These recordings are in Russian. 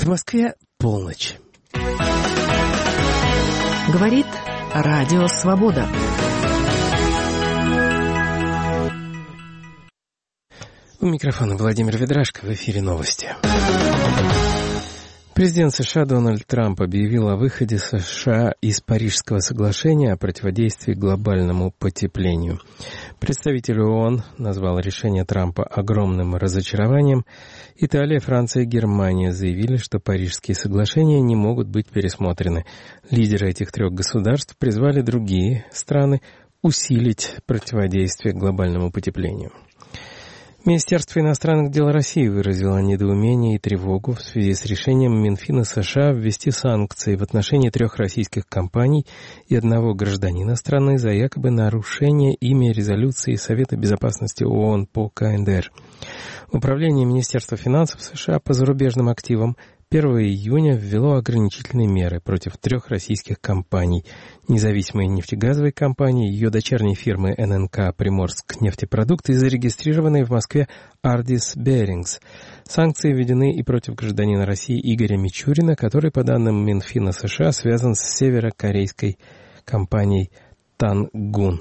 В Москве полночь. Говорит Радио Свобода. У микрофона Владимир Ведрашко, в эфире новости. Президент США Дональд Трамп объявил о выходе США из Парижского соглашения о противодействии глобальному потеплению. Представитель ООН назвал решение Трампа огромным разочарованием. Италия, Франция и Германия заявили, что Парижские соглашения не могут быть пересмотрены. Лидеры этих трех государств призвали другие страны усилить противодействие глобальному потеплению. Министерство иностранных дел России выразило недоумение и тревогу в связи с решением Минфина США ввести санкции в отношении 3 российских компаний и 1 гражданина страны за якобы нарушение ими резолюции Совета безопасности ООН по КНДР. Управление Министерства финансов США по зарубежным активам 1 июня ввело ограничительные меры против 3 российских компаний: независимой нефтегазовой компании, ее дочерней фирмы ННК «Приморск нефтепродукт» и зарегистрированной в Москве «Ардис Берингс». Санкции введены и против гражданина России Игоря Мичурина, который, по данным Минфина США, связан с северокорейской компанией «Тангун».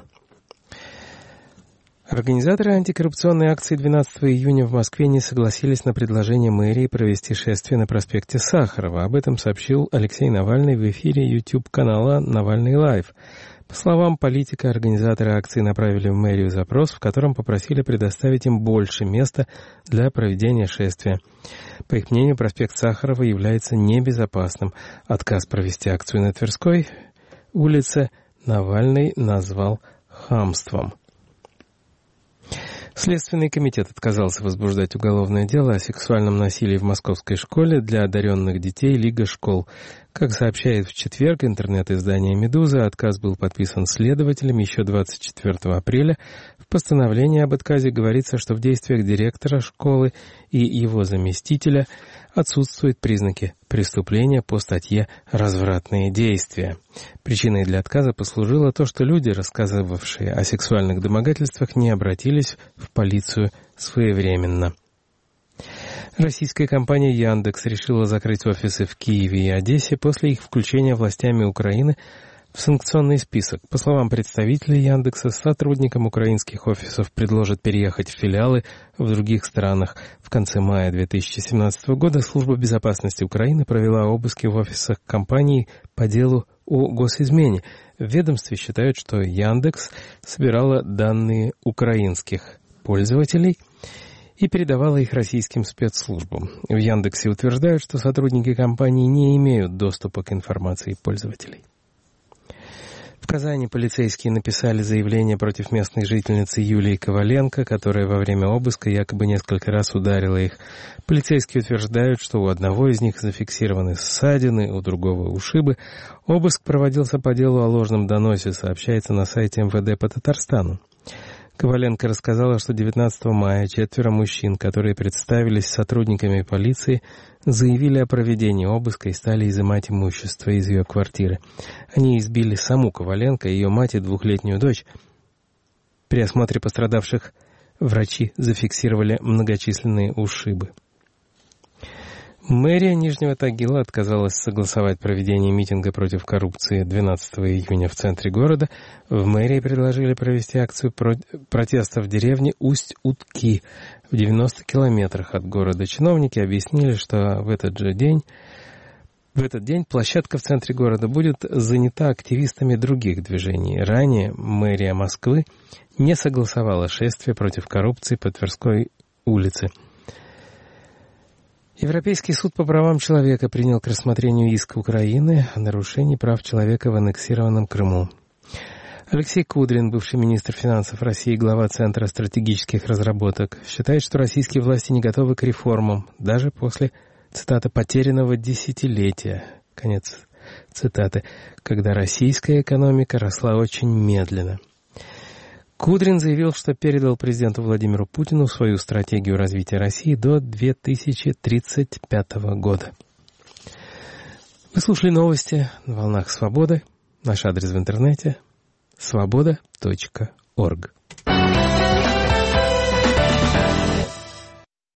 Организаторы антикоррупционной акции 12 июня в Москве не согласились на предложение мэрии провести шествие на проспекте Сахарова. Об этом сообщил Алексей Навальный в эфире YouTube-канала «Навальный Лайв». По словам политика, организаторы акции направили в мэрию запрос, в котором попросили предоставить им больше места для проведения шествия. По их мнению, проспект Сахарова является небезопасным. Отказ провести акцию на Тверской улице Навальный назвал хамством. Следственный комитет отказался возбуждать уголовное дело о сексуальном насилии в московской школе для одаренных детей «Лига школ». Как сообщает в четверг интернет-издание «Медуза», отказ был подписан следователем еще 24 апреля. В постановлении об отказе говорится, что в действиях директора школы и его заместителя отсутствуют признаки преступления по статье «Развратные действия». Причиной для отказа послужило то, что люди, рассказывавшие о сексуальных домогательствах, не обратились в полицию своевременно. Российская компания «Яндекс» решила закрыть офисы в Киеве и Одессе после их включения властями Украины в санкционный список. По словам представителей Яндекса, сотрудникам украинских офисов предложат переехать в филиалы в других странах. В конце мая 2017 года Служба безопасности Украины провела обыски в офисах компании по делу о госизмене. В ведомстве считают, что Яндекс собирала данные украинских пользователей и передавала их российским спецслужбам. В Яндексе утверждают, что сотрудники компании не имеют доступа к информации пользователей. В Казани полицейские написали заявление против местной жительницы Юлии Коваленко, которая во время обыска якобы несколько раз ударила их. Полицейские утверждают, что у одного из них зафиксированы ссадины, у другого ушибы. Обыск проводился по делу о ложном доносе, сообщается на сайте МВД по Татарстану. Коваленко рассказала, что 19 мая 4 мужчин, которые представились сотрудниками полиции, заявили о проведении обыска и стали изымать имущество из ее квартиры. Они избили саму Коваленко, ее мать и 2-летнюю дочь. При осмотре пострадавших врачи зафиксировали многочисленные ушибы. Мэрия Нижнего Тагила отказалась согласовать проведение митинга против коррупции 12 июня в центре города. В мэрии предложили провести акцию протеста в деревне Усть-Утки в 90 километрах от города. Чиновники объяснили, что в этот день площадка в центре города будет занята активистами других движений. Ранее мэрия Москвы не согласовала шествие против коррупции по Тверской улице. Европейский суд по правам человека принял к рассмотрению иск Украины о нарушении прав человека в аннексированном Крыму. Алексей Кудрин, бывший министр финансов России, глава Центра стратегических разработок, считает, что российские власти не готовы к реформам, даже после, цитата, «потерянного десятилетия», конец цитаты, когда российская экономика росла очень медленно. Кудрин заявил, что передал президенту Владимиру Путину свою стратегию развития России до 2035 года. Вы слушали новости на волнах Свободы. Наш адрес в интернете — svoboda.org.